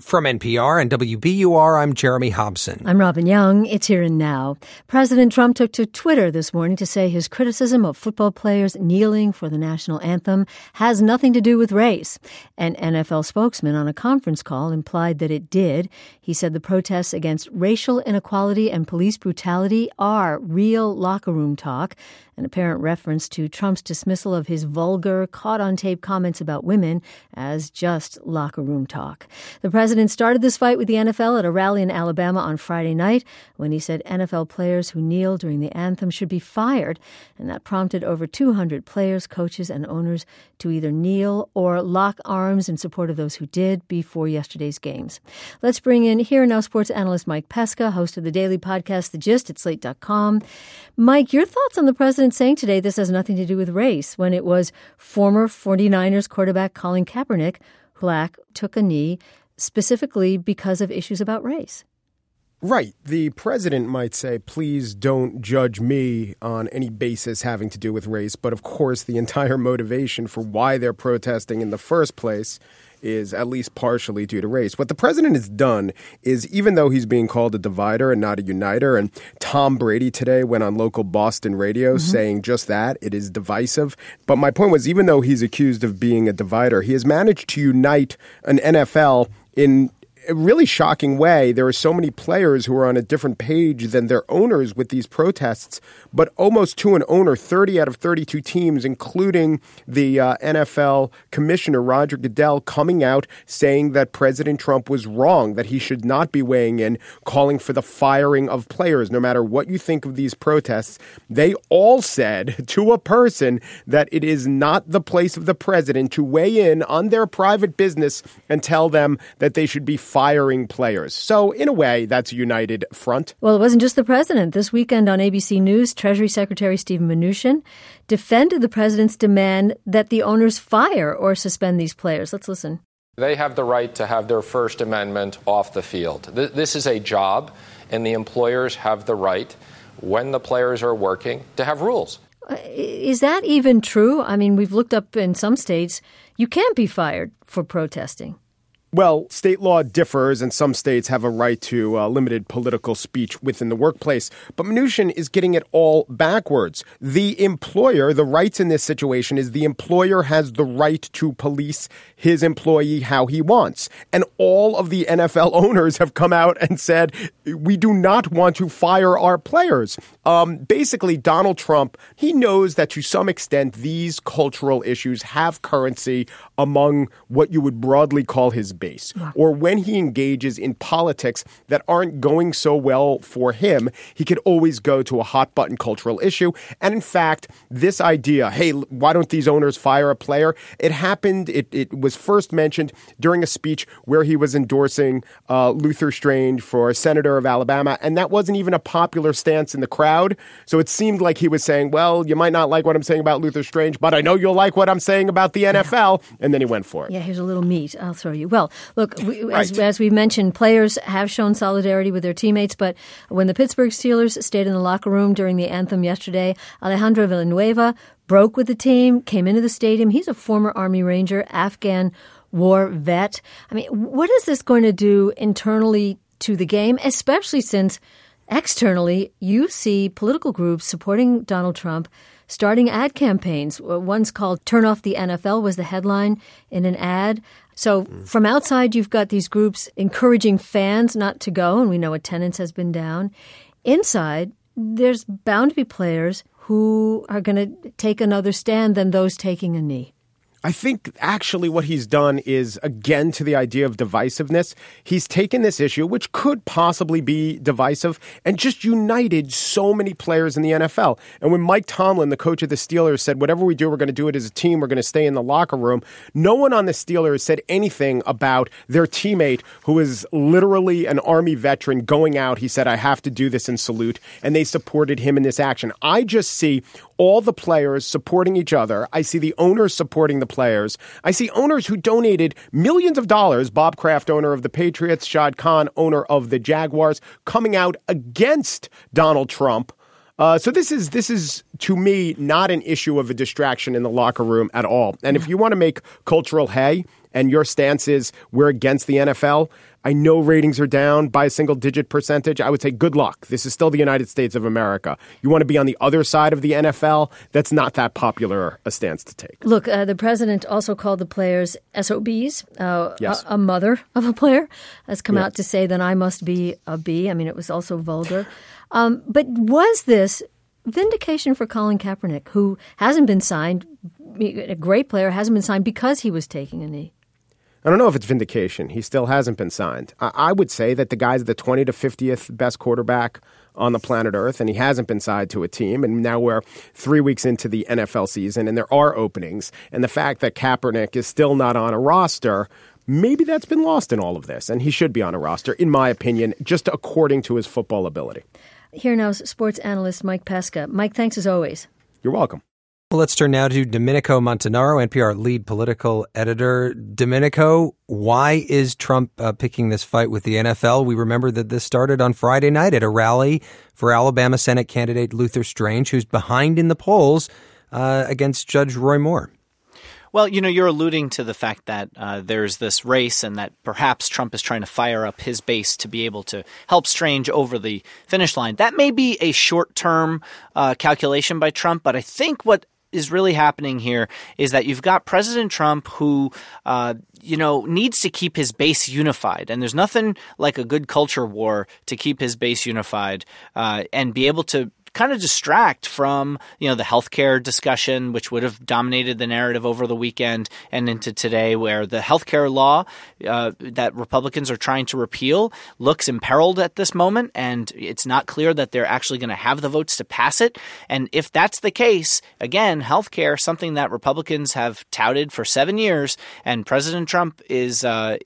From NPR and WBUR, I'm Jeremy Hobson. I'm Robin Young. It's Here and Now. President Trump took to Twitter this morning to say his criticism of football players kneeling for the national anthem has nothing to do with race. An NFL spokesman on a conference call implied that it did. He said the protests against racial inequality and police brutality are real locker room talk, an apparent reference to Trump's dismissal of his vulgar, caught-on-tape comments about women as just locker room talk. The president started this fight with the NFL at a rally in Alabama on Friday night when he said NFL players who kneel during the anthem should be fired, and that prompted over 200 players, coaches, and owners to either kneel or lock arms in support of those who did before yesterday's games. Let's bring in Here and Now sports analyst Mike Pesca, host of the daily podcast The Gist at Slate.com. Mike, your thoughts on the president saying today this has nothing to do with race when it was former 49ers quarterback Colin Kaepernick who took a knee specifically because of issues about race? Right. The president might say, please don't judge me on any basis having to do with race. But of course, the entire motivation for why they're protesting in the first place is at least partially due to race. What the president has done is, even though he's being called a divider and not a uniter, and Tom Brady today went on local Boston radio saying just that, it is divisive. But my point was, even though he's accused of being a divider, he has managed to unite an NFL in a really shocking way. There are so many players who are on a different page than their owners with these protests, but almost to an owner, 30 out of 32 teams, including the NFL commissioner, Roger Goodell, coming out saying that President Trump was wrong, that he should not be weighing in, calling for the firing of players. No matter what you think of these protests, they all said to a person that it is not the place of the president to weigh in on their private business and tell them that they should be firing players. So, in a way, that's a united front. Well, it wasn't just the president. This weekend on ABC News, Treasury Secretary Steven Mnuchin defended the president's demand that the owners fire or suspend these players. Let's listen. They have the right to have their First Amendment off the field. This is a job, and the employers have the right, when the players are working, to have rules. Is that even true? I mean, we've looked up in some states, you can't be fired for protesting. Well, state law differs, and some states have a right to limited political speech within the workplace. But Mnuchin is getting it all backwards. The employer, the rights in this situation is the employer has the right to police his employee how he wants. And all of the NFL owners have come out and said, we do not want to fire our players. Basically, Donald Trump, he knows that to some extent these cultural issues have currency among what you would broadly call his base, or when he engages in politics that aren't going so well for him, he could always go to a hot button cultural issue. And in fact, this idea, hey, why don't these owners fire a player? It happened. It was first mentioned during a speech where he was endorsing Luther Strange for senator of Alabama. And that wasn't even a popular stance in the crowd. So it seemed like he was saying, well, you might not like what I'm saying about Luther Strange, but I know you'll like what I'm saying about the NFL. And then he went for it. Yeah, here's a little meat. I'll throw you. Well, look, as we mentioned, players have shown solidarity with their teammates, but when the Pittsburgh Steelers stayed in the locker room during the anthem yesterday, Alejandro Villanueva broke with the team, came into the stadium. He's a former Army Ranger, Afghan war vet. I mean, what is this going to do internally to the game, especially since externally you see political groups supporting Donald Trump starting ad campaigns? One's called Turn Off the NFL was the headline in an ad. So from outside, you've got these groups encouraging fans not to go, and we know attendance has been down. Inside, there's bound to be players who are going to take another stand than those taking a knee. I think actually what he's done is, again, to the idea of divisiveness, he's taken this issue, which could possibly be divisive, and just united so many players in the NFL. And when Mike Tomlin, the coach of the Steelers, said, whatever we do, we're going to do it as a team, we're going to stay in the locker room, no one on the Steelers said anything about their teammate who is literally an Army veteran going out. He said, I have to do this and salute, and they supported him in this action. I just see all the players supporting each other. I see the owners supporting the players. I see owners who donated millions of dollars, Bob Kraft, owner of the Patriots, Shad Khan, owner of the Jaguars, coming out against Donald Trump. So this is, to me, not an issue of a distraction in the locker room at all. And if you want to make cultural hay, and your stance is we're against the NFL, I know ratings are down by a single-digit percentage. I would say good luck. This is still the United States of America. You want to be on the other side of the NFL? That's not that popular a stance to take. Look, the president also called the players SOBs. Yes. A mother of a player has come out to say that I must be a B. I mean, it was also vulgar. But was this vindication for Colin Kaepernick, who hasn't been signed, a great player, hasn't been signed because he was taking a knee? I don't know if it's vindication. He still hasn't been signed. I would say that the guy's the 20th to 50th best quarterback on the planet Earth, and he hasn't been signed to a team. And now we're 3 weeks into the NFL season, and there are openings. And the fact that Kaepernick is still not on a roster, maybe that's been lost in all of this. And he should be on a roster, in my opinion, just according to his football ability. Here now is sports analyst Mike Pesca. Mike, thanks as always. You're welcome. Well, let's turn now to Domenico Montanaro, NPR lead political editor. Domenico, why is Trump picking this fight with the NFL? We remember that this started on Friday night at a rally for Alabama Senate candidate Luther Strange, who's behind in the polls against Judge Roy Moore. Well, you're alluding to the fact that there's this race and that perhaps Trump is trying to fire up his base to be able to help Strange over the finish line. That may be a short-term calculation by Trump, but I think what is really happening here is that you've got President Trump who, needs to keep his base unified. And there's nothing like a good culture war to keep his base unified and be able to kind of distract from, the healthcare discussion, which would have dominated the narrative over the weekend and into today, where the healthcare law that Republicans are trying to repeal looks imperiled at this moment, and it's not clear that they're actually going to have the votes to pass it. And if that's the case, again, healthcare, something that Republicans have touted for 7 years, and President Trump is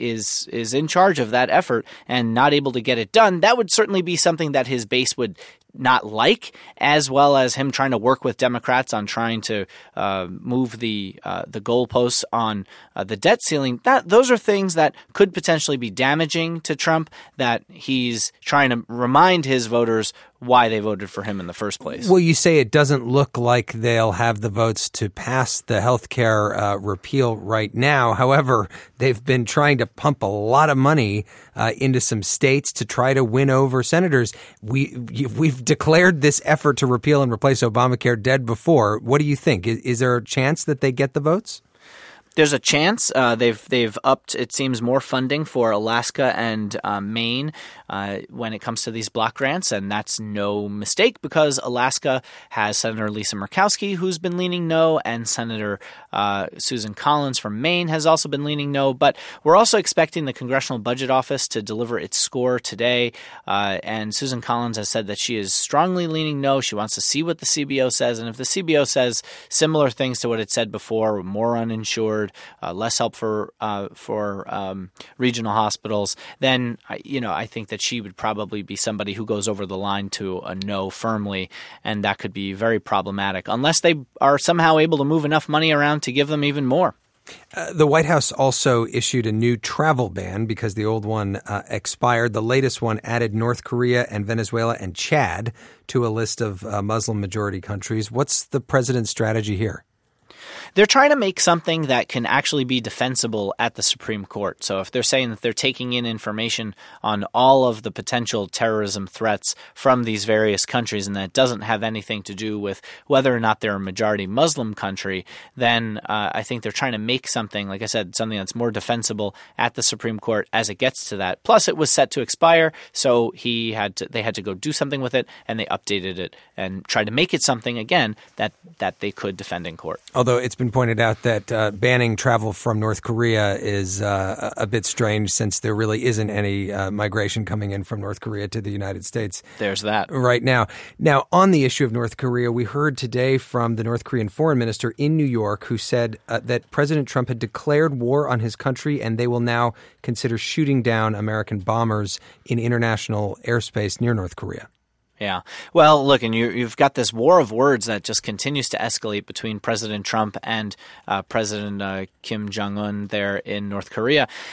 in charge of that effort and not able to get it done, that would certainly be something that his base would not like, as well as him trying to work with Democrats on trying to move the goalposts on the debt ceiling. Those are things that could potentially be damaging to Trump, that he's trying to remind his voters why they voted for him in the first place. Well, you say it doesn't look like they'll have the votes to pass the healthcare repeal right now. However, they've been trying to pump a lot of money into some states to try to win over senators. We've declared this effort to repeal and replace Obamacare dead before. What do you think? Is there a chance that they get the votes? There's a chance. They've upped, it seems, more funding for Alaska and Maine when it comes to these block grants, and that's no mistake because Alaska has Senator Lisa Murkowski, who's been leaning no, and Senator Susan Collins from Maine has also been leaning no. But we're also expecting the Congressional Budget Office to deliver its score today, and Susan Collins has said that she is strongly leaning no. She wants to see what the CBO says, and if the CBO says similar things to what it said before, more uninsured, less help for regional hospitals, then I think that she would probably be somebody who goes over the line to a no firmly, and that could be very problematic unless they are somehow able to move enough money around to give them even more. The White House also issued a new travel ban because the old one expired. The latest one added North Korea and Venezuela and Chad to a list of Muslim-majority countries. What's the president's strategy here? They're trying to make something that can actually be defensible at the Supreme Court. So if they're saying that they're taking in information on all of the potential terrorism threats from these various countries and that doesn't have anything to do with whether or not they're a majority Muslim country, then I think they're trying to make something, like I said, something that's more defensible at the Supreme Court as it gets to that. Plus, it was set to expire, so they had to go do something with it, and they updated it and tried to make it something, again, that they could defend in court. Although it's been pointed out that banning travel from North Korea is a bit strange since there really isn't any migration coming in from North Korea to the United States. There's that. Right now. Now, on the issue of North Korea, we heard today from the North Korean foreign minister in New York who said that President Trump had declared war on his country and they will now consider shooting down American bombers in international airspace near North Korea. Yeah. Well, look, and you've got this war of words that just continues to escalate between President Trump and President Kim Jong-un there in North Korea.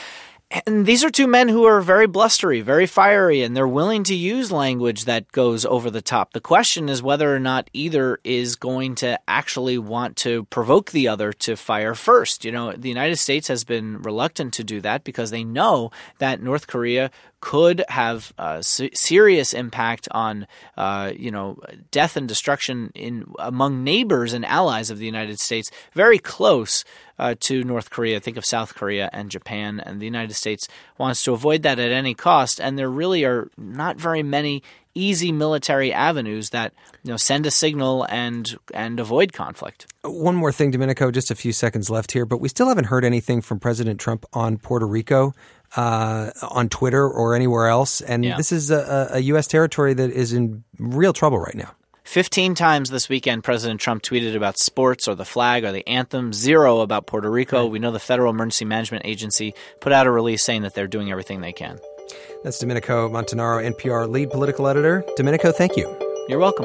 And these are two men who are very blustery, very fiery, and they're willing to use language that goes over the top. The question is whether or not either is going to actually want to provoke the other to fire first. You know, the United States has been reluctant to do that because they know that North Korea could have a serious impact on, death and destruction among neighbors and allies of the United States, very close to North Korea. Think of South Korea and Japan, and the United States wants to avoid that at any cost. And there really are not very many easy military avenues that send a signal and avoid conflict. One more thing, Domenico, just a few seconds left here, but we still haven't heard anything from President Trump on Puerto Rico, on Twitter or anywhere else. And This is a U.S. territory that is in real trouble right now. 15 times this weekend, President Trump tweeted about sports or the flag or the anthem, 0 about Puerto Rico. We know the Federal Emergency Management Agency put out a release saying that they're doing everything they can. That's Domenico Montanaro, NPR lead political editor. Domenico, thank you. You're welcome.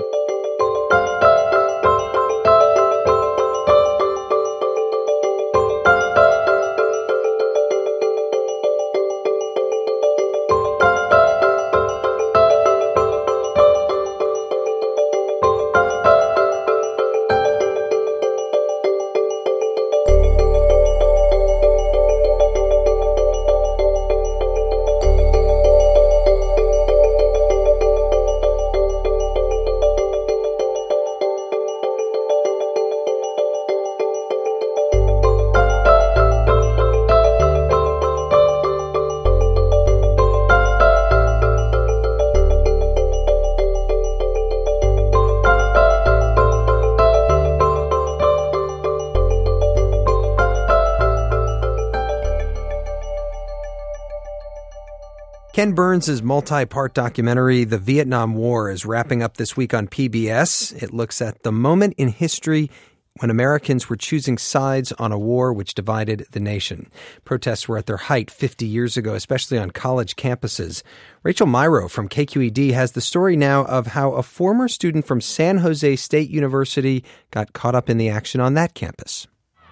Ken Burns' multi-part documentary, The Vietnam War, is wrapping up this week on PBS. It looks at the moment in history when Americans were choosing sides on a war which divided the nation. Protests were at their height 50 years ago, especially on college campuses. Rachel Myrow from KQED has the story now of how a former student from San Jose State University got caught up in the action on that campus.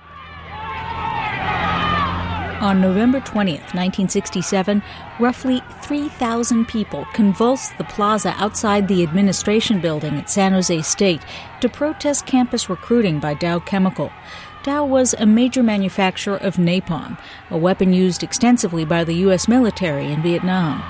On November 20th, 1967, roughly 3,000 people convulsed the plaza outside the administration building at San Jose State to protest campus recruiting by Dow Chemical. Dow was a major manufacturer of napalm, a weapon used extensively by the U.S. military in Vietnam.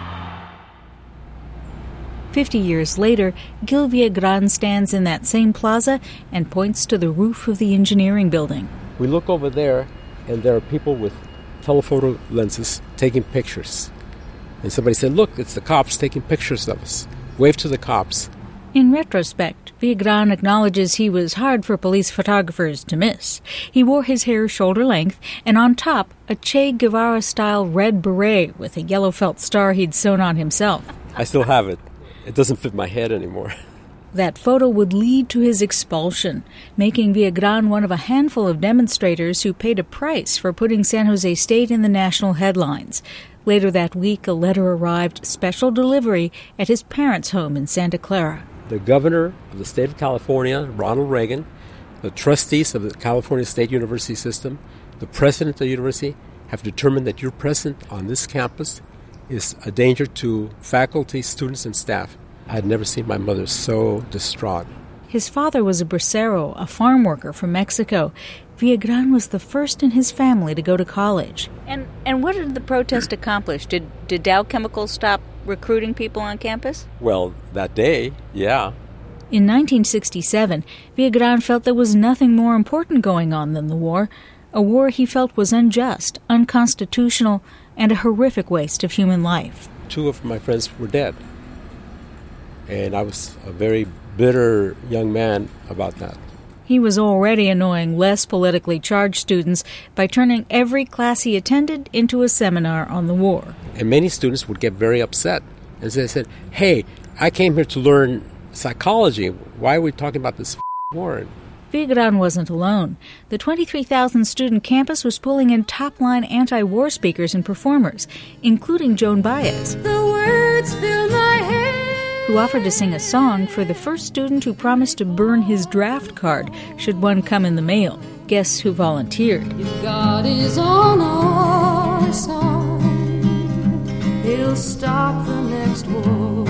50 years later, Gil Viagran stands in that same plaza and points to the roof of the engineering building. We look over there, and there are people with telephoto lenses taking pictures. And somebody said, "Look, it's the cops taking pictures of us. Wave to the cops." In retrospect, Viagran acknowledges he was hard for police photographers to miss. He wore his hair shoulder length, and on top, a Che Guevara-style red beret with a yellow felt star he'd sewn on himself. I still have it. It doesn't fit my head anymore. That photo would lead to his expulsion, making Viagran one of a handful of demonstrators who paid a price for putting San Jose State in the national headlines. Later that week, a letter arrived, special delivery, at his parents' home in Santa Clara. The governor of the state of California, Ronald Reagan, the trustees of the California State University system, the president of the university, have determined that your presence on this campus is a danger to faculty, students, and staff. I had never seen my mother so distraught. His father was a bracero, a farm worker from Mexico. Viagran was the first in his family to go to college. And what did the protest accomplish? Did Dow Chemical stop recruiting people on campus? Well, that day, yeah. In 1967, Viagran felt there was nothing more important going on than the war, a war he felt was unjust, unconstitutional, and a horrific waste of human life. 2 of my friends were dead. And I was a very bitter young man about that. He was already annoying less politically charged students by turning every class he attended into a seminar on the war. And many students would get very upset. And they said, "Hey, I came here to learn psychology. Why are we talking about this war?" Viagran wasn't alone. The 23,000-student campus was pulling in top-line anti-war speakers and performers, including Joan Baez, The words fill my head, who offered to sing a song for the first student who promised to burn his draft card should one come in the mail. Guess who volunteered? if God is on our side. he'll stop the next war.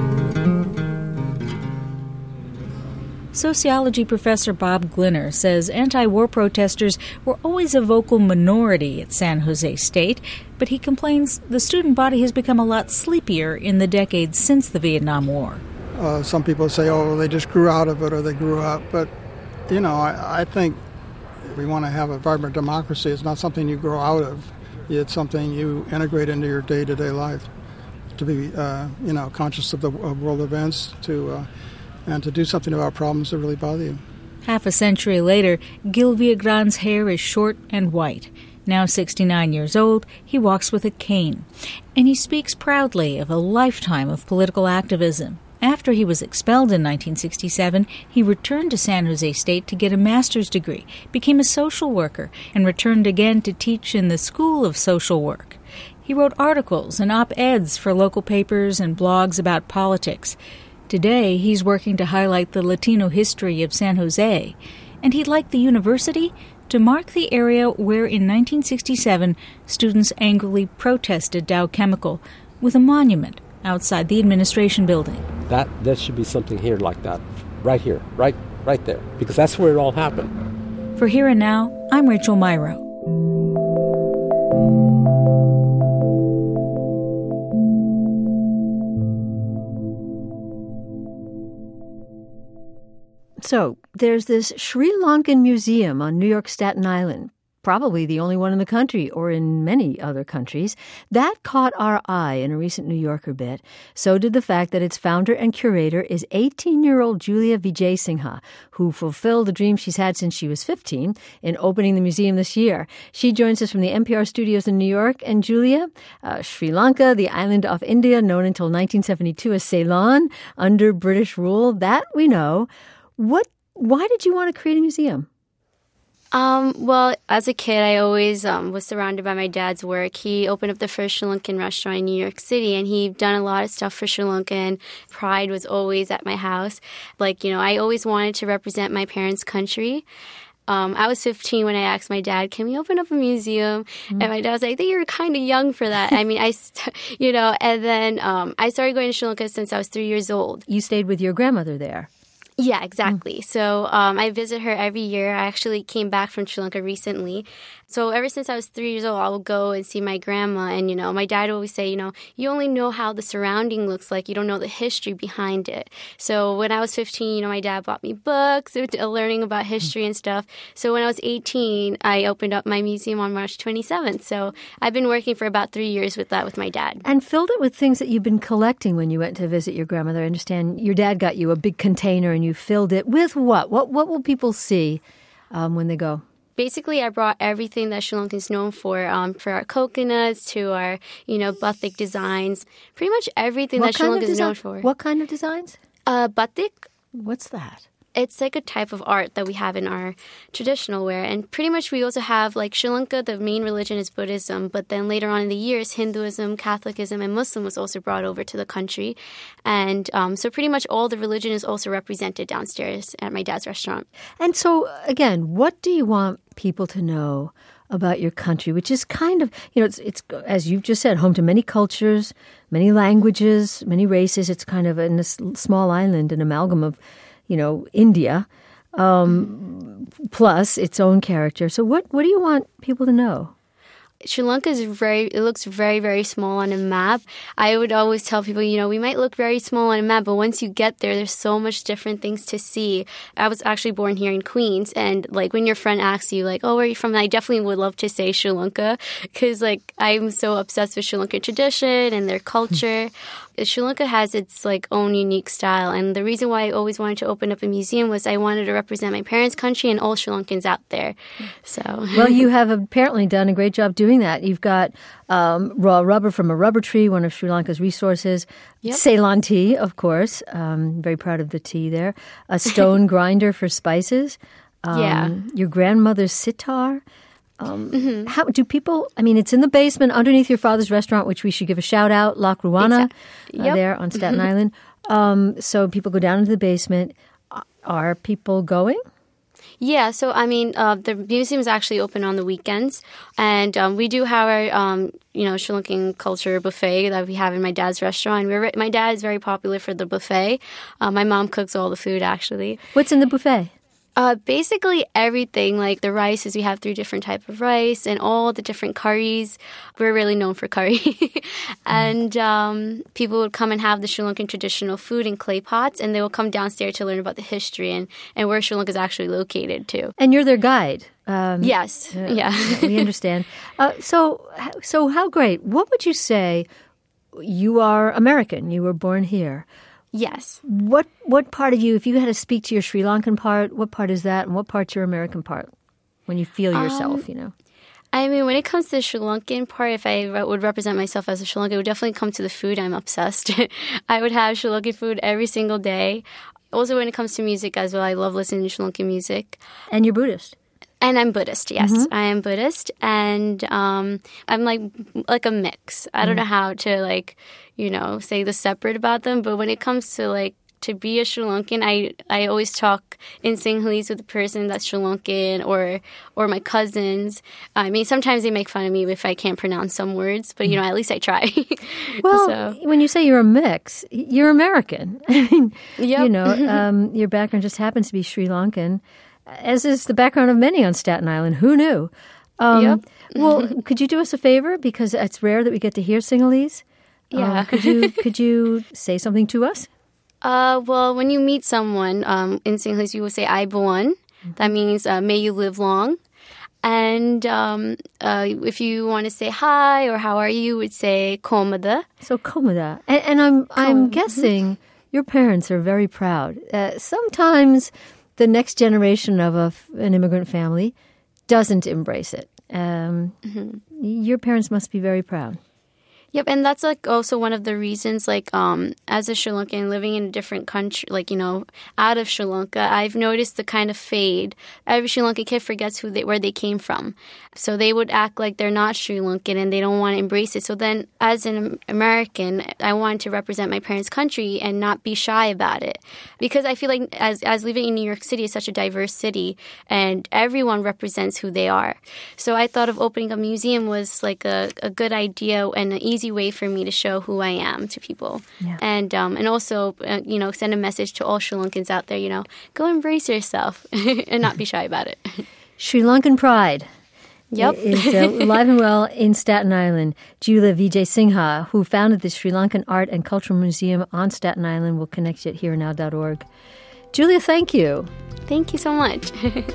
Sociology professor Bob Glinner says anti-war protesters were always a vocal minority at San Jose State, but he complains the student body has become a lot sleepier in the decades since the Vietnam War. Some people say, oh, they just grew out of it or they grew up. But, you know, I think we want to have a vibrant democracy. It's not something you grow out of. It's something you integrate into your day-to-day life to be, conscious of the world events, and to do something about problems that really bother you. Half a century later, Gil Villagran's hair is short and white. Now 69 years old, he walks with a cane. And he speaks proudly of a lifetime of political activism. After he was expelled in 1967, he returned to San Jose State to get a master's degree, became a social worker, and returned again to teach in the School of Social Work. He wrote articles and op-eds for local papers and blogs about politics. Today, he's working to highlight the Latino history of San Jose, and he'd like the university to mark the area where in 1967 students angrily protested Dow Chemical with a monument outside the administration building. That should be something here like that, right here, right there, because that's where it all happened. For Here and Now, I'm Rachel Myrow. So, there's this Sri Lankan museum on New York Staten Island, probably the only one in the country or in many other countries. That caught our eye in a recent New Yorker bit. So did the fact that its founder and curator is 18-year-old Julia Vijayasinghe, who fulfilled a dream she's had since she was 15 in opening the museum this year. She joins us from the NPR studios in New York. And Julia, Sri Lanka, the island off India, known until 1972 as Ceylon, under British rule, that we know. Why did you want to create a museum? Well, as a kid, I always was surrounded by my dad's work. He opened up the first Sri Lankan restaurant in New York City, and he'd done a lot of stuff for Sri Lanka, and pride was always at my house. I always wanted to represent my parents' country. I was 15 when I asked my dad, can we open up a museum? Mm-hmm. And my dad was like, I think you're kind of young for that. I mean, and then I started going to Sri Lanka since I was 3 years old. You stayed with your grandmother there. Yeah, exactly. So I visit her every year. I actually came back from Sri Lanka recently. So ever since I was 3 years old, I would go and see my grandma. And, my dad would always say, you only know how the surrounding looks like. You don't know the history behind it. So when I was 15, my dad bought me books, learning about history and stuff. So when I was 18, I opened up my museum on March 27th. So I've been working for about 3 years with that with my dad. And filled it with things that you've been collecting when you went to visit your grandmother. I understand your dad got you a big container and you filled it with what? What will people see when they go? Basically, I brought everything that Sri Lanka is known for our coconuts to our, batik designs, pretty much everything that Sri Lanka is known for. What kind of designs? Batik. What's that? It's like a type of art that we have in our traditional wear. And pretty much we also have, Sri Lanka, the main religion is Buddhism. But then later on in the years, Hinduism, Catholicism, and Muslim was also brought over to the country. And so pretty much all the religion is also represented downstairs at my dad's restaurant. And so, again, what do you want people to know about your country, which is kind of, it's as you've just said, home to many cultures, many languages, many races. It's kind of in this small island, an amalgam of India, plus its own character. So what do you want people to know? Sri Lanka it looks very, very small on a map. I would always tell people, we might look very small on a map, but once you get there, there's so much different things to see. I was actually born here in Queens, and when your friend asks you, oh, where are you from? I definitely would love to say Sri Lanka, because I'm so obsessed with Sri Lankan tradition and their culture. Sri Lanka has its own unique style, and the reason why I always wanted to open up a museum was I wanted to represent my parents' country and all Sri Lankans out there. So, well, you have apparently done a great job doing that. You've got raw rubber from a rubber tree, one of Sri Lanka's resources. Yep. Ceylon tea, of course. Very proud of the tea there. A stone grinder for spices. Your grandmother's sitar. How do people, it's in the basement underneath your father's restaurant, which we should give a shout out, La Cruana, there on Staten Island. So people go down into the basement. Are people going? Yeah, so I mean, the museum is actually open on the weekends, and we do have our, Sri Lankan culture buffet that we have in my dad's restaurant. My dad is very popular for the buffet. My mom cooks all the food, actually. What's in the buffet? Basically everything, like the rices. We have 3 different types of rice and all the different curries. We're really known for curry. And people would come and have the Sri Lankan traditional food in clay pots, and they will come downstairs to learn about the history and where Sri Lanka is actually located, too. And you're their guide. Yes. Yeah. We understand. So how great. What would you say? You are American. You were born here. Yes. What part of you, if you had to speak to your Sri Lankan part, what part is that, and what part's your American part when you feel yourself, I mean, when it comes to the Sri Lankan part, if I would represent myself as a Sri Lankan, it would definitely come to the food. I'm obsessed. I would have Sri Lankan food every single day. Also, when it comes to music as well, I love listening to Sri Lankan music. And you're Buddhist? And I'm Buddhist, yes. Mm-hmm. I am Buddhist, and I'm like a mix. I don't know how to say the separate about them, but when it comes to to be a Sri Lankan, I always talk in Sinhalese with the person that's Sri Lankan or my cousins. I mean, sometimes they make fun of me if I can't pronounce some words, but at least I try. Well, when you say you're a mix, you're American. I mean, yep. Your background just happens to be Sri Lankan, as is the background of many on Staten Island. Who knew? Yep. Well, could you do us a favor? Because it's rare that we get to hear Sinhalese. Yeah. Could you say something to us? Well, when you meet someone in Sinhalese, you will say "Aibuan." That means "May you live long." And if you want to say hi or how are you, would say "Komada." So "Komada," and I'm guessing your parents are very proud. Sometimes the next generation of an immigrant family doesn't embrace it. Your parents must be very proud. Yep, and that's also one of the reasons, as a Sri Lankan living in a different country, out of Sri Lanka, I've noticed the kind of fade. Every Sri Lankan kid forgets where they came from. So they would act like they're not Sri Lankan and they don't want to embrace it. So then, as an American, I wanted to represent my parents' country and not be shy about it. Because I feel like as living in New York City is such a diverse city and everyone represents who they are. So I thought of opening a museum was a good idea and an easy way for me to show who I am to people. Yeah. And also, send a message to all Sri Lankans out there, go embrace yourself and not be shy about it. Sri Lankan Pride. Yep. Is alive and well in Staten Island. Julia Vijay Singha, who founded the Sri Lankan Art and Cultural Museum on Staten Island, will connect you at herenow.org. Julia, thank you. Thank you so much.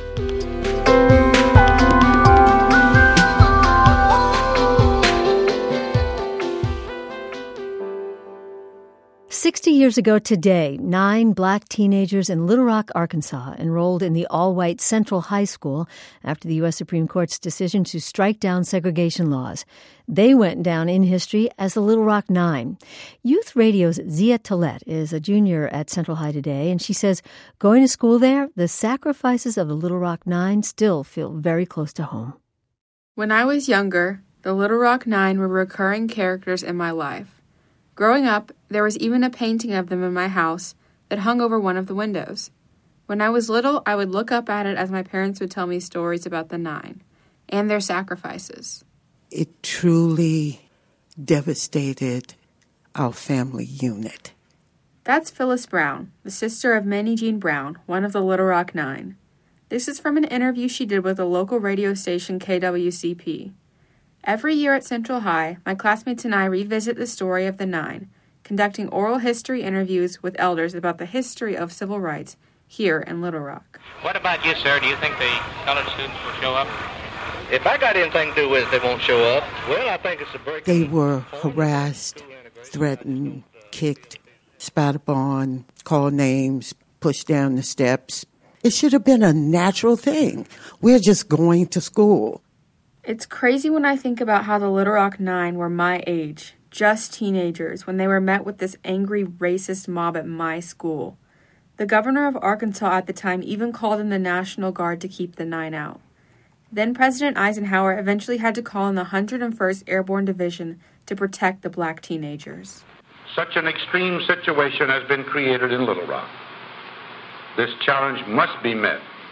60 years ago today, 9 black teenagers in Little Rock, Arkansas, enrolled in the all-white Central High School after the U.S. Supreme Court's decision to strike down segregation laws. They went down in history as the Little Rock Nine. Youth Radio's Zia Tillett is a junior at Central High today, and she says going to school there, the sacrifices of the Little Rock Nine still feel very close to home. When I was younger, the Little Rock Nine were recurring characters in my life. Growing up, there was even a painting of them in my house that hung over one of the windows. When I was little, I would look up at it as my parents would tell me stories about the Nine and their sacrifices. It truly devastated our family unit. That's Phyllis Brown, the sister of Minnie Jean Brown, one of the Little Rock Nine. This is from an interview she did with a local radio station, KWCP. Every year at Central High, my classmates and I revisit the story of the Nine, conducting oral history interviews with elders about the history of civil rights here in Little Rock. What about you, sir? Do you think the colored students will show up? If I got anything to do with it, they won't show up. Well, I think it's a break. They were harassed, threatened, kicked, spat upon, called names, pushed down the steps. It should have been a natural thing. We're just going to school. It's crazy when I think about how the Little Rock Nine were my age, just teenagers, when they were met with this angry, racist mob at my school. The governor of Arkansas at the time even called in the National Guard to keep the Nine out. Then President Eisenhower eventually had to call in the 101st Airborne Division to protect the black teenagers. Such an extreme situation has been created in Little Rock. This challenge must be met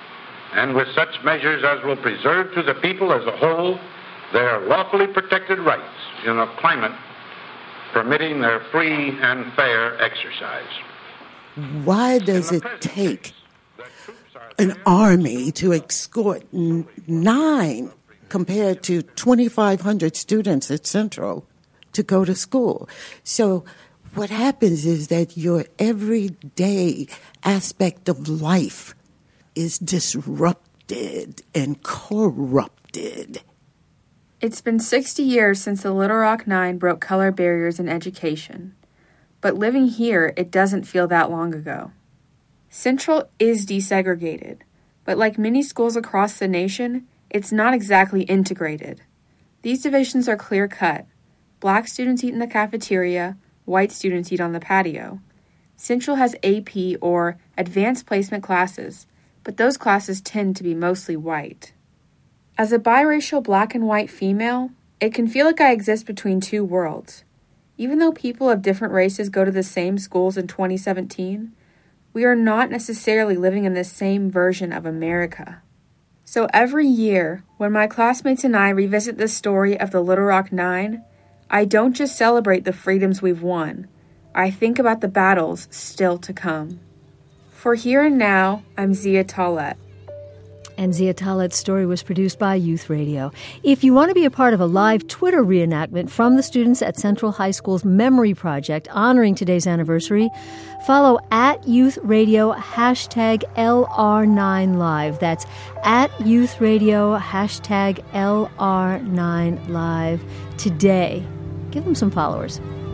and with such measures as will preserve to the people as a whole their lawfully protected rights in a climate permitting their free and fair exercise. Why does it take an army to escort 9 compared to 2,500 students at Central to go to school? So what happens is that your everyday aspect of life is disrupted and corrupted. It's been 60 years since the Little Rock Nine broke color barriers in education. But living here, it doesn't feel that long ago. Central is desegregated, but like many schools across the nation, it's not exactly integrated. These divisions are clear-cut. Black students eat in the cafeteria, white students eat on the patio. Central has AP or advanced placement classes, but those classes tend to be mostly white. As a biracial black and white female, it can feel like I exist between two worlds. Even though people of different races go to the same schools in 2017, we are not necessarily living in the same version of America. So every year, when my classmates and I revisit the story of the Little Rock Nine, I don't just celebrate the freedoms we've won. I think about the battles still to come. For Here and Now, I'm Zia Tallett. And Zia Tallett's story was produced by Youth Radio. If you want to be a part of a live Twitter reenactment from the students at Central High School's Memory Project honoring today's anniversary, follow @Youth Radio #LR9Live. That's @Youth Radio #LR9Live today. Give them some followers.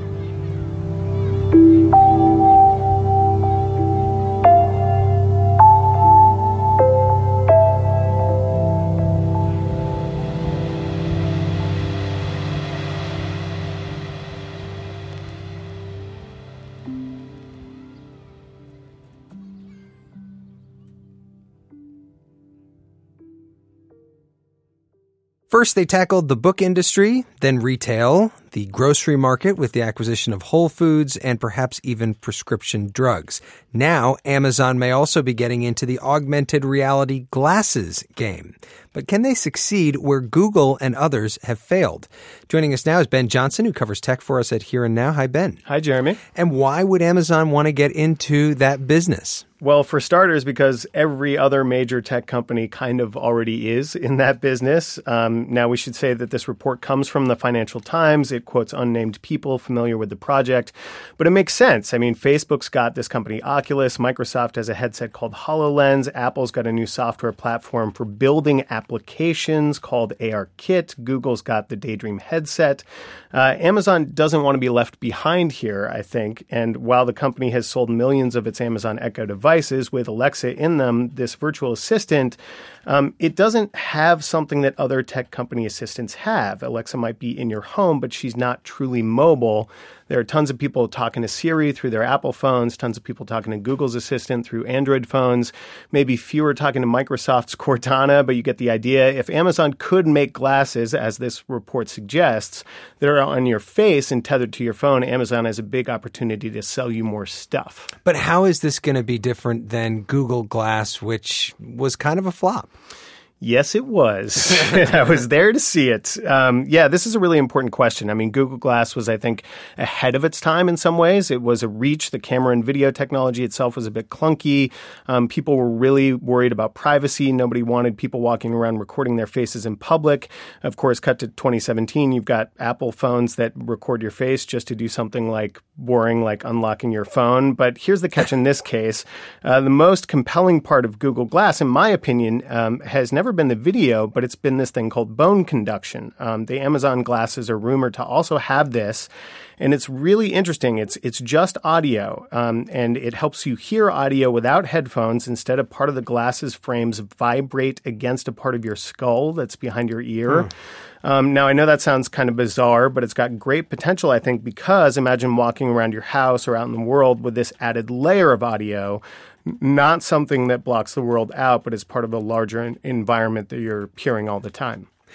First, they tackled the book industry, then retail, the grocery market with the acquisition of Whole Foods, and perhaps even prescription drugs. Now, Amazon may also be getting into the augmented reality glasses game. But can they succeed where Google and others have failed? Joining us now is Ben Johnson, who covers tech for us at Here and Now. Hi, Ben. Hi, Jeremy. And why would Amazon want to get into that business? Well, for starters, because every other major tech company kind of already is in that business. Now, we should say that this report comes from the Financial Times. It quotes unnamed people familiar with the project. But it makes sense. I mean, Facebook's got this company Oculus. Microsoft has a headset called HoloLens. Apple's got a new software platform for building applications called ARKit. Google's got the Daydream headset. Amazon doesn't want to be left behind here, I think. And while the company has sold millions of its Amazon Echo devices with Alexa in them, this virtual assistant, it doesn't have something that other tech company assistants have. Alexa might be in your home, but she's not truly mobile. There are tons of people talking to Siri through their Apple phones, tons of people talking to Google's Assistant through Android phones, maybe fewer talking to Microsoft's Cortana, but you get the idea. If Amazon could make glasses, as this report suggests, that are on your face and tethered to your phone, Amazon has a big opportunity to sell you more stuff. But how is this going to be different than Google Glass, which was kind of a flop? Yes, it was. I was there to see it. This is a really important question. I mean, Google Glass was, I think, ahead of its time in some ways. It was a reach. The camera and video technology itself was a bit clunky. People were really worried about privacy. Nobody wanted people walking around recording their faces in public. Of course, cut to 2017, you've got Apple phones that record your face just to do something like boring, like unlocking your phone. But here's the catch in this case. The most compelling part of Google Glass, in my opinion, has never been the video, but it's been this thing called bone conduction. The Amazon glasses are rumored to also have this, and it's really interesting. It's just audio, and it helps you hear audio without headphones. Instead of part of the glasses frames vibrate against a part of your skull that's behind your ear. Now, I know that sounds kind of bizarre, but it's got great potential, I think, because imagine walking around your house or out in the world with this added layer of audio. Not something that blocks the world out, but is part of a larger environment that you're hearing all the time.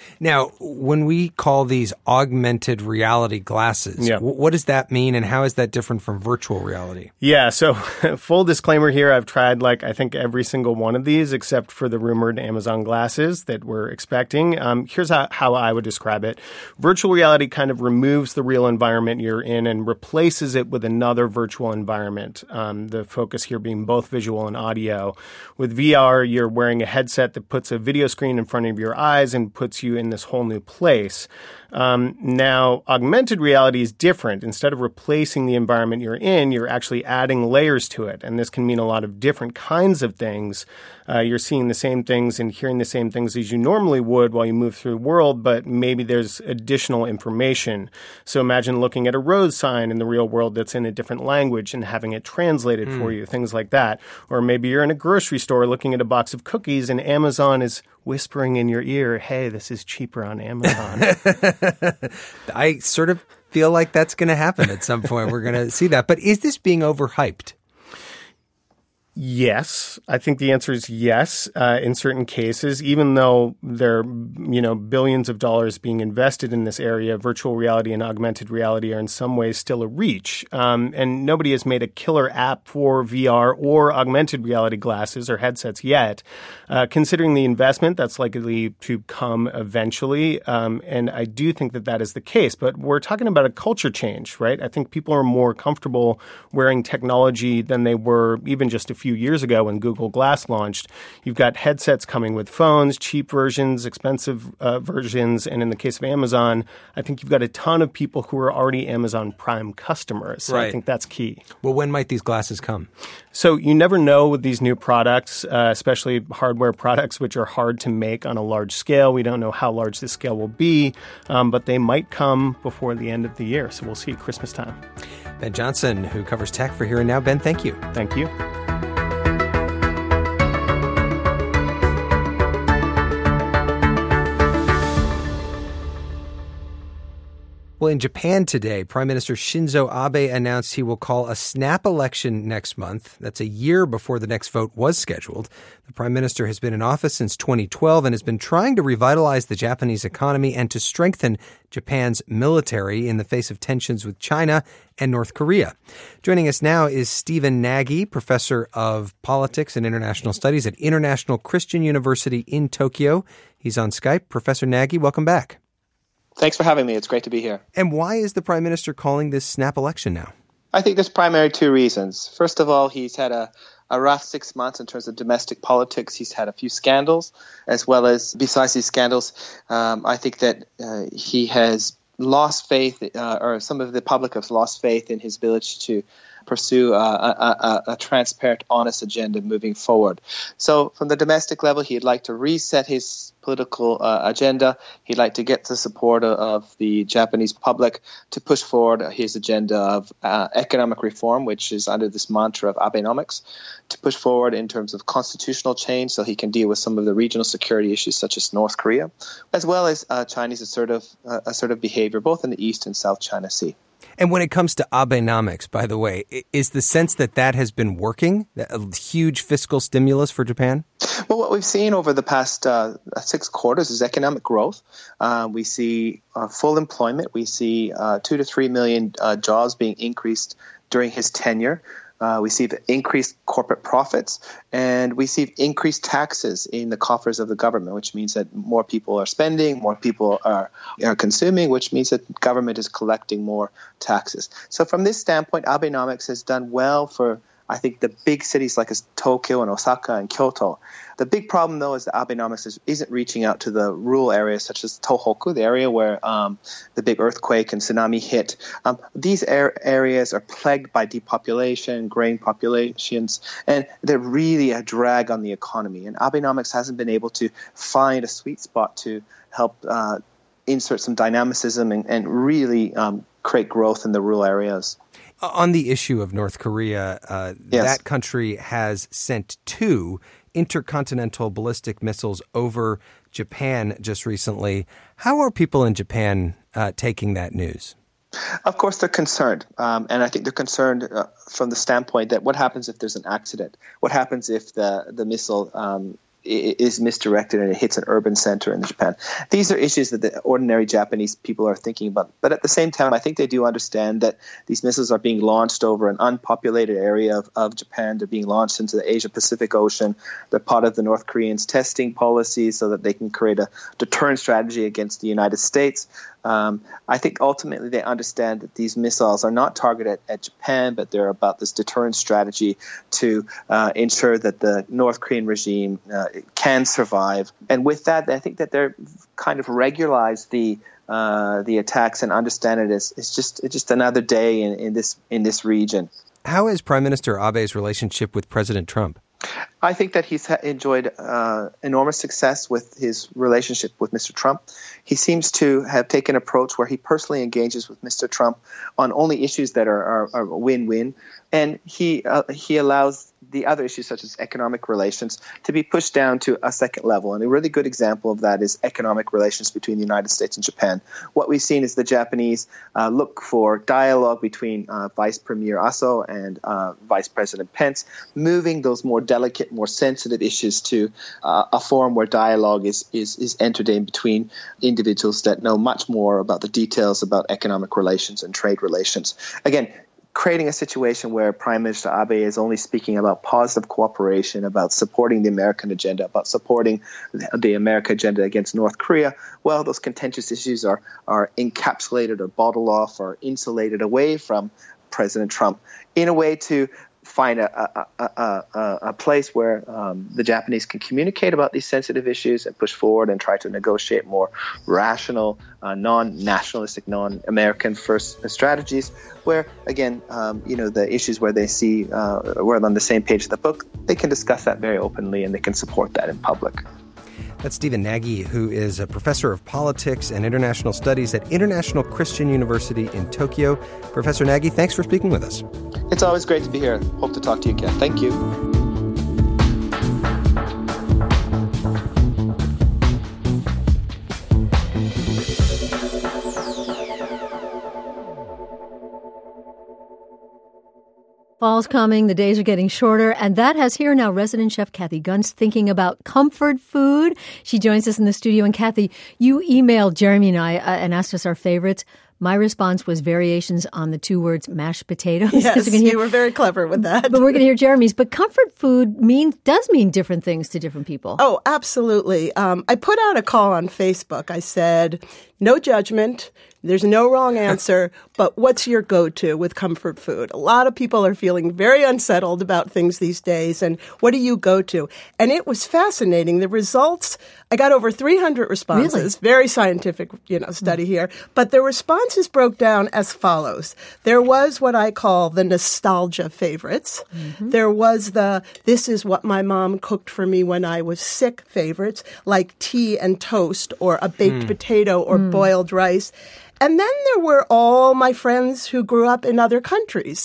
Now, when we call these augmented reality glasses, what does that mean, and how is that different from virtual reality? Yeah, so full disclaimer here, I've tried I think every single one of these except for the rumored Amazon glasses that we're expecting. Here's how I would describe it. Virtual reality kind of removes the real environment you're in and replaces it with another virtual environment. The focus here being both visual and audio. With VR, you're wearing a headset that puts a video screen in front of your eyes and puts you in this whole new place. Now, augmented reality is different. Instead of replacing the environment you're in, you're actually adding layers to it. And this can mean a lot of different kinds of things. You're seeing the same things and hearing the same things as you normally would while you move through the world, but maybe there's additional information. So imagine looking at a road sign in the real world that's in a different language and having it translated for you, things like that. Or maybe you're in a grocery store looking at a box of cookies and Amazon is whispering in your ear, hey, this is cheaper on Amazon. I sort of feel like that's going to happen at some point. We're going to see that. But is this being overhyped? Yes, I think the answer is yes. In certain cases, even though there are, billions of dollars being invested in this area, virtual reality and augmented reality are in some ways still a reach. And nobody has made a killer app for VR or augmented reality glasses or headsets yet. Considering the investment, that's likely to come eventually. And I do think that is the case. But we're talking about a culture change, right? I think people are more comfortable wearing technology than they were even just a few years ago when Google Glass launched. You've got headsets coming with phones, cheap versions, expensive versions. And in the case of Amazon, I think you've got a ton of people who are already Amazon Prime customers. So I think that's key. Well, when might these glasses come? So you never know with these new products, especially hardware products, which are hard to make on a large scale. We don't know how large this scale will be, but they might come before the end of the year. So we'll see at Christmas time. Ben Johnson, who covers tech for Here and Now. Ben, thank you. Thank you. Well, in Japan today, Prime Minister Shinzo Abe announced he will call a snap election next month. That's a year before the next vote was scheduled. The Prime Minister has been in office since 2012 and has been trying to revitalize the Japanese economy and to strengthen Japan's military in the face of tensions with China and North Korea. Joining us now is Stephen Nagy, professor of politics and international studies at International Christian University in Tokyo. He's on Skype. Professor Nagy, welcome back. Thanks for having me. It's great to be here. And why is the Prime Minister calling this snap election now? I think there's primarily two reasons. First of all, he's had a rough 6 months in terms of domestic politics. He's had a few scandals, as well as besides these scandals, I think that he has lost faith, or some of the public has lost faith in his ability to pursue a transparent, honest agenda moving forward. So from the domestic level, he'd like to reset his political agenda. He'd like to get the support of the Japanese public to push forward his agenda of economic reform, which is under this mantra of Abenomics, to push forward in terms of constitutional change so he can deal with some of the regional security issues such as North Korea, as well as Chinese assertive behavior both in the East and South China Sea. And when it comes to Abenomics, by the way, is the sense that has been working, a huge fiscal stimulus for Japan? Well, what we've seen over the past 6 quarters is economic growth. We see full employment. We see 2 to 3 million jobs being increased during his tenure. We see the increased corporate profits, and we see increased taxes in the coffers of the government, which means that more people are spending, more people are consuming, which means that the government is collecting more taxes. So from this standpoint, Abenomics has done well for, I think, the big cities like Tokyo and Osaka and Kyoto. The big problem, though, is that Abenomics isn't reaching out to the rural areas such as Tohoku, the area where the big earthquake and tsunami hit. These areas are plagued by depopulation, graying populations, and they're really a drag on the economy. And Abenomics hasn't been able to find a sweet spot to help insert some dynamicism and really create growth in the rural areas. On the issue of North Korea, that country has sent 2 intercontinental ballistic missiles over Japan just recently. How are people in Japan taking that news? Of course, they're concerned. And I think they're concerned from the standpoint that what happens if there's an accident? What happens if the missile is misdirected and it hits an urban center in Japan. These are issues that the ordinary Japanese people are thinking about. But at the same time, I think they do understand that these missiles are being launched over an unpopulated area of Japan. They're being launched into the Asia-Pacific Ocean. They're part of the North Koreans' testing policy so that they can create a deterrent strategy against the United States. I think ultimately they understand that these missiles are not targeted at Japan, but they're about this deterrent strategy to ensure that the North Korean regime can survive. And with that, I think that they're kind of regularized the attacks and understand it as it's just another day in this region. How is Prime Minister Abe's relationship with President Trump? I think that he's enjoyed enormous success with his relationship with Mr. Trump. He seems to have taken an approach where he personally engages with Mr. Trump on only issues that are win-win, and he allows the other issues such as economic relations to be pushed down to a second level. And a really good example of that is economic relations between the United States and Japan. What we've seen is the Japanese look for dialogue between Vice Premier Aso and Vice President Pence, moving those more delicate, more sensitive issues to a forum where dialogue is entered in between individuals that know much more about the details about economic relations and trade relations. Again, creating a situation where Prime Minister Abe is only speaking about positive cooperation, about supporting the American agenda, about supporting the American agenda against North Korea, well, those contentious issues are encapsulated or bottled off or insulated away from President Trump in a way to find a place where the Japanese can communicate about these sensitive issues and push forward and try to negotiate more rational, non-nationalistic, non-American first strategies where, again, the issues where they see we're on the same page of the book, they can discuss that very openly and they can support that in public. That's Stephen Nagy, who is a professor of politics and international studies at International Christian University in Tokyo. Professor Nagy, thanks for speaking with us. It's always great to be here. Hope to talk to you again. Thank you. Fall's coming, the days are getting shorter, and that has here now resident chef Kathy Gunst thinking about comfort food. She joins us in the studio. And Kathy, you emailed Jeremy and I and asked us our favorites. My response was variations on the two words mashed potatoes. Yes, you were very clever with that. But we're going to hear Jeremy's. But comfort food does mean different things to different people. Oh, absolutely. I put out a call on Facebook. I said, no judgment. There's no wrong answer, but what's your go-to with comfort food? A lot of people are feeling very unsettled about things these days, and what do you go to? And it was fascinating. The results, I got over 300 responses. Really? Very scientific, study here. But the responses broke down as follows. There was what I call the nostalgia favorites. Mm-hmm. There was this is what my mom cooked for me when I was sick favorites, like tea and toast or a baked potato or boiled rice. And then there were all my friends who grew up in other countries.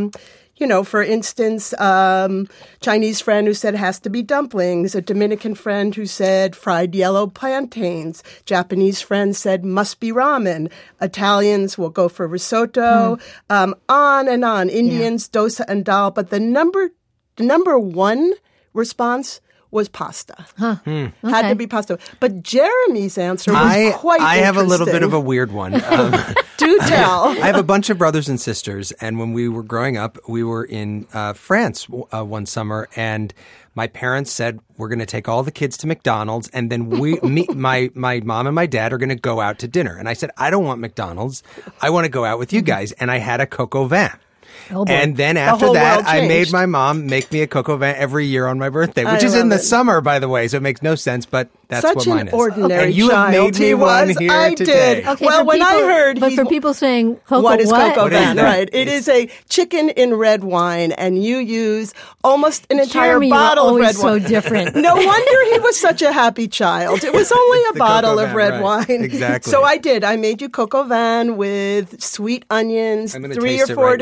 For instance, Chinese friend who said it has to be dumplings, a Dominican friend who said fried yellow plantains, Japanese friend said must be ramen, Italians will go for risotto, on and on, Indians, dosa and dal. But the number one response was pasta. Had to be pasta. But Jeremy's answer was quite interesting. I have a little bit of a weird one. Do tell. I have a bunch of brothers and sisters, and when we were growing up, we were in France one summer, and my parents said, we're going to take all the kids to McDonald's, and then my mom and my dad are going to go out to dinner. And I said, I don't want McDonald's. I want to go out with you guys. And I had a coq au vin. Oh, and then after that, I made my mom make me a coq au vin every year on my birthday, which is in the summer, by the way, so it makes no sense, but that's what mine is. Such an ordinary and you have made me one here I today. Did. Okay, well, when I heard... But for people saying what is coq au vin? Right. It is a chicken in red wine, and you use almost an entire bottle of red wine. So different. No wonder he was such a happy child. It was only a bottle of red wine. Exactly. So I did. I made you coq au vin with sweet onions, 3 or 4 different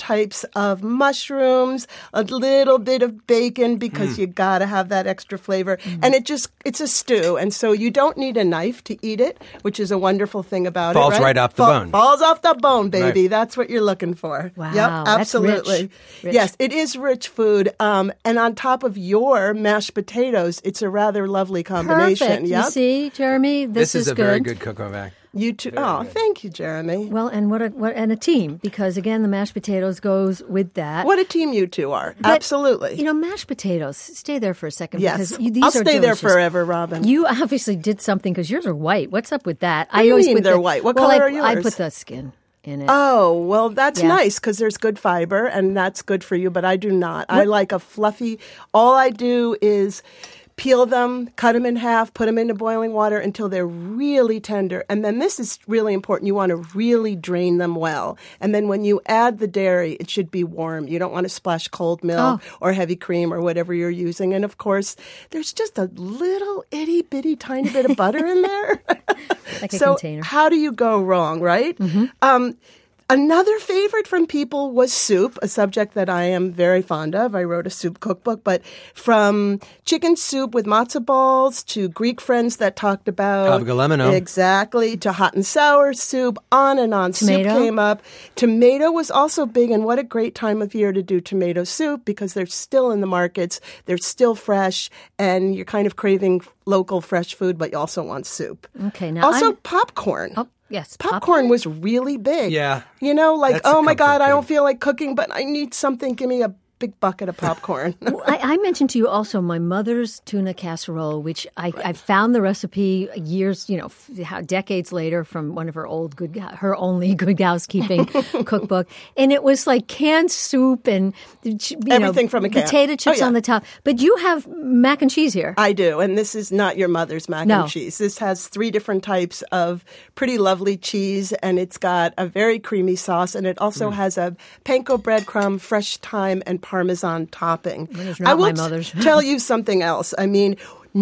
types of mushrooms, a little bit of bacon because you got to have that extra flavor. And it's a stew. And so you don't need a knife to eat it, which is a wonderful thing about Falls it. Falls right off the bone. Falls off the bone, baby. Right. That's what you're looking for. Wow, yep, that's absolutely. rich. Yes, it is rich food. And on top of your mashed potatoes, it's a rather lovely combination. Perfect. Yep. You see, Jeremy, this is a good. very good cook-o-mac. You too. Oh, thank you, Jeremy. Well, and what a team, because again, the mashed potatoes goes with that. What a team you two are. But, absolutely. You know, mashed potatoes. Stay there for a second. Yes, because these I'll are stay delicious. there forever, Robin. You obviously did something because yours are white. What's up with that? What do you mean they're white? What color are yours? I put the skin in it. Oh, well, that's nice because there's good fiber and that's good for you, but I do not. I like a fluffy, all I do is peel them, cut them in half, put them into boiling water until they're really tender. And then this is really important. You want to really drain them well. And then when you add the dairy, it should be warm. You don't want to splash cold milk or heavy cream or whatever you're using. And of course, there's just a little itty bitty tiny bit of butter in there. Like a so container. How do you go wrong, right? Mm-hmm. Another favorite from people was soup, a subject that I am very fond of. I wrote a soup cookbook, but from chicken soup with matzo balls to Greek friends that talked about Avgolemino. Exactly, to hot and sour soup, on and on. Tomato. Soup came up. Tomato was also big, and what a great time of year to do tomato soup because they're still in the markets, they're still fresh, and you're kind of craving local fresh food, but you also want soup. Okay, now also popcorn. Oh, yes, popcorn was really big. Yeah. You know, like, That's a oh my comfort God, I food. don't feel like cooking, but I need something. Give me a big bucket of popcorn. Well, I mentioned to you also my mother's tuna casserole, which I found the recipe years, decades later from one of her her only Good Housekeeping cookbook, and it was like canned soup and Everything from a can. potato chips on the top. But you have mac and cheese here. I do, and this is not your mother's mac and cheese. This has 3 different types of pretty lovely cheese, and it's got a very creamy sauce, and it also has a panko breadcrumb, fresh thyme, and Parmesan topping. Not I will my mother's. tell you something else. I mean,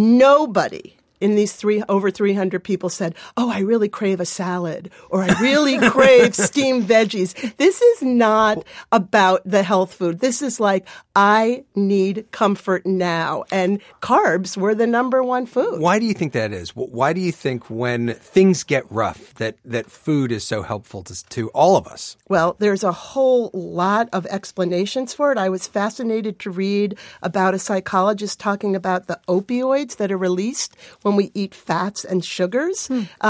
nobody in these over 300 people said, oh, I really crave a salad, or I really crave steamed veggies. This is not about the health food. This is like, I need comfort now. And carbs were the number one food. Why do you think that is? Why do you think when things get rough that food is so helpful to all of us? Well, there's a whole lot of explanations for it. I was fascinated to read about a psychologist talking about the opioids that are released when we eat fats and sugars.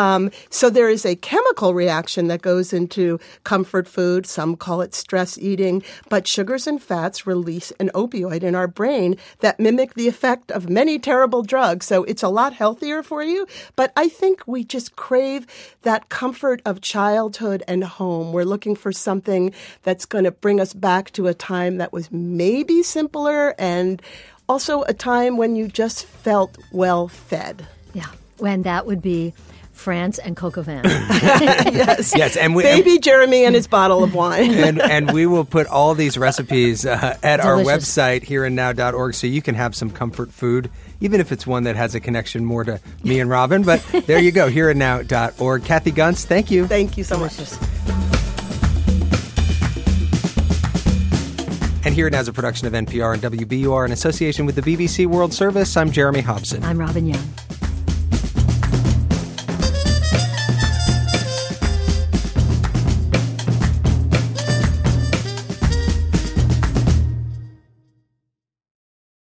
So there is a chemical reaction that goes into comfort food. Some call it stress eating. But sugars and fats release an opioid in our brain that mimic the effect of many terrible drugs. So it's a lot healthier for you. But I think we just crave that comfort of childhood and home. We're looking for something that's going to bring us back to a time that was maybe simpler and also a time when you just felt well fed. Yeah, when that would be France and Coq au vin. Yes, and baby Jeremy and his bottle of wine. and we will put all these recipes at our Delicious. website, hereandnow.org, so you can have some comfort food, even if it's one that has a connection more to me and Robin. But there you go, hereandnow.org. Kathy Gunst, thank you. Thank you so much. And Here and Now is a production of NPR and WBUR in association with the BBC World Service. I'm Jeremy Hobson. I'm Robin Young.